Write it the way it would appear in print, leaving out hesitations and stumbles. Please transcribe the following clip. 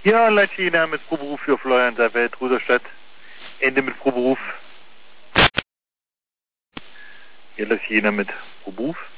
Ja, Latina mit Proberuf für Florian Welt, Ruderstadt. Ende mit Proberuf. Hier Latina mit Proberuf.